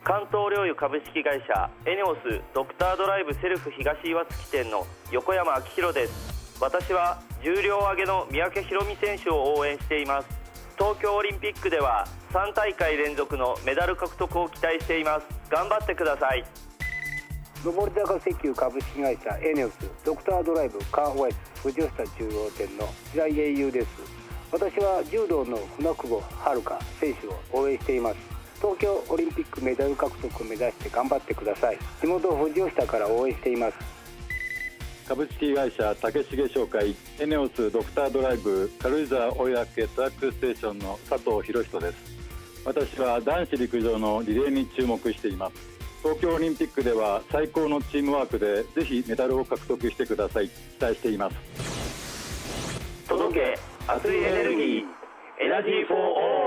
関東陵侑株式会社エネオスドクタードライブセルフ東岩槻店の横山明宏です。私は重量挙げの三宅宏実選手を応援しています。東京オリンピックでは3大会連続のメダル獲得を期待しています。頑張ってください。 上り坂石油株式会社エネオスドクタードライブカーホワイト藤吉田中央店の白井英雄です。私は柔道の船久保遥選手を応援しています。東京オリンピックメダル獲得を目指して頑張ってください。地元藤吉田から応援しています。 株式会社竹重商会エネオスドクタードライブ軽井沢大宅トラックステーションの佐藤博人です。私は男子陸上のリレーに注目しています。東京オリンピックでは最高のチームワークでぜひメダルを獲得してください。期待しています。 届け熱いエネルギーエナジーフォーオール。